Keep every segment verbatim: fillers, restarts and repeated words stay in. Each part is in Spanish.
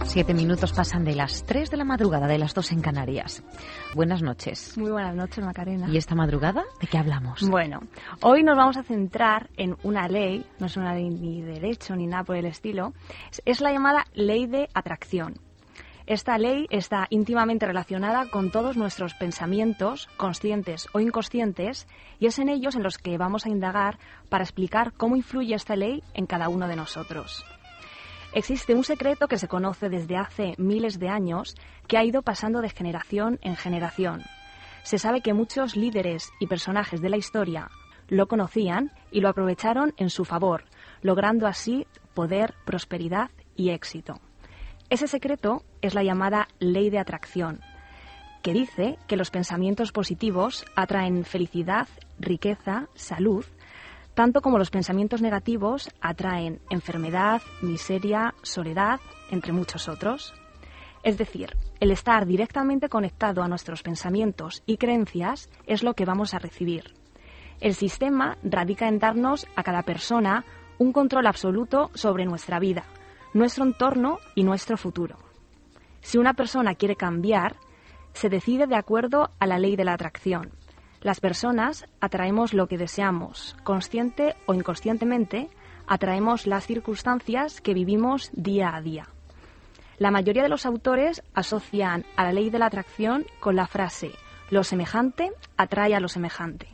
Siete minutos pasan de las tres de la madrugada, de las dos en Canarias. Buenas noches. Muy buenas noches, Macarena. ¿Y esta madrugada de qué hablamos? Bueno, hoy nos vamos a centrar en una ley, no es una ley ni de derecho ni nada por el estilo, es la llamada ley de atracción. Esta ley está íntimamente relacionada con todos nuestros pensamientos, conscientes o inconscientes, y es en ellos en los que vamos a indagar para explicar cómo influye esta ley en cada uno de nosotros. Existe un secreto que se conoce desde hace miles de años que ha ido pasando de generación en generación. Se sabe que muchos líderes y personajes de la historia lo conocían y lo aprovecharon en su favor, logrando así poder, prosperidad y éxito. Ese secreto es la llamada ley de atracción, que dice que los pensamientos positivos atraen felicidad, riqueza, salud, tanto como los pensamientos negativos atraen enfermedad, miseria, soledad, entre muchos otros. Es decir, el estar directamente conectado a nuestros pensamientos y creencias es lo que vamos a recibir. El sistema radica en darnos a cada persona un control absoluto sobre nuestra vida, nuestro entorno y nuestro futuro. Si una persona quiere cambiar, se decide de acuerdo a la ley de la atracción. Las personas atraemos lo que deseamos, consciente o inconscientemente, atraemos las circunstancias que vivimos día a día. La mayoría de los autores asocian a la ley de la atracción con la frase «lo semejante atrae a lo semejante».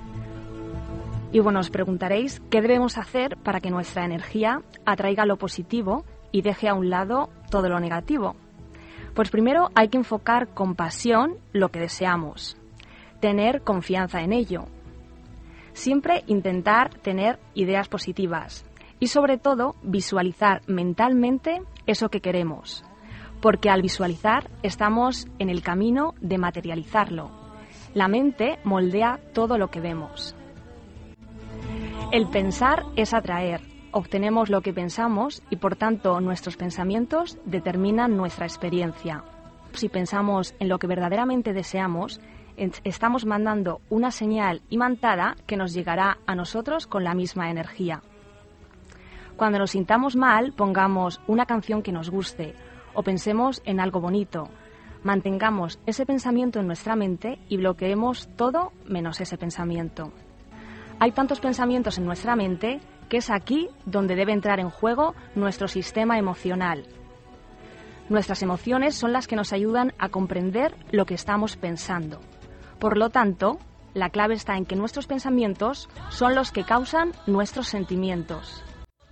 Y bueno, os preguntaréis qué debemos hacer para que nuestra energía atraiga lo positivo y deje a un lado todo lo negativo. Pues primero hay que enfocar con pasión lo que deseamos. Tener confianza en ello. Siempre intentar tener ideas positivas y sobre todo visualizar mentalmente eso que queremos, porque al visualizar estamos en el camino de materializarlo. La mente moldea todo lo que vemos. El pensar es atraer. Obtenemos lo que pensamos y por tanto nuestros pensamientos determinan nuestra experiencia. Si pensamos en lo que verdaderamente deseamos, estamos mandando una señal imantada que nos llegará a nosotros con la misma energía. Cuando nos sintamos mal, pongamos una canción que nos guste o pensemos en algo bonito. Mantengamos ese pensamiento en nuestra mente y bloqueemos todo menos ese pensamiento. Hay tantos pensamientos en nuestra mente que es aquí donde debe entrar en juego nuestro sistema emocional. Nuestras emociones son las que nos ayudan a comprender lo que estamos pensando. Por lo tanto, la clave está en que nuestros pensamientos son los que causan nuestros sentimientos.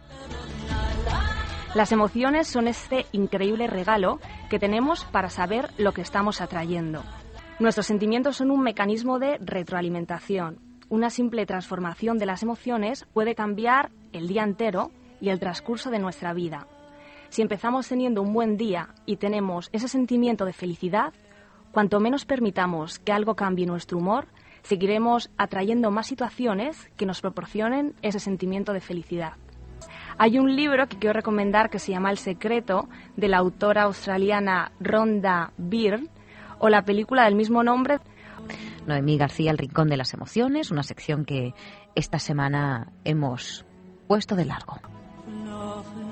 Las emociones son este increíble regalo que tenemos para saber lo que estamos atrayendo. Nuestros sentimientos son un mecanismo de retroalimentación. Una simple transformación de las emociones puede cambiar el día entero y el transcurso de nuestra vida. Si empezamos teniendo un buen día y tenemos ese sentimiento de felicidad, cuanto menos permitamos que algo cambie nuestro humor, seguiremos atrayendo más situaciones que nos proporcionen ese sentimiento de felicidad. Hay un libro que quiero recomendar que se llama El secreto, de la autora australiana Rhonda Byrne, o la película del mismo nombre. Noemí García, El rincón de las emociones, una sección que esta semana hemos puesto de largo.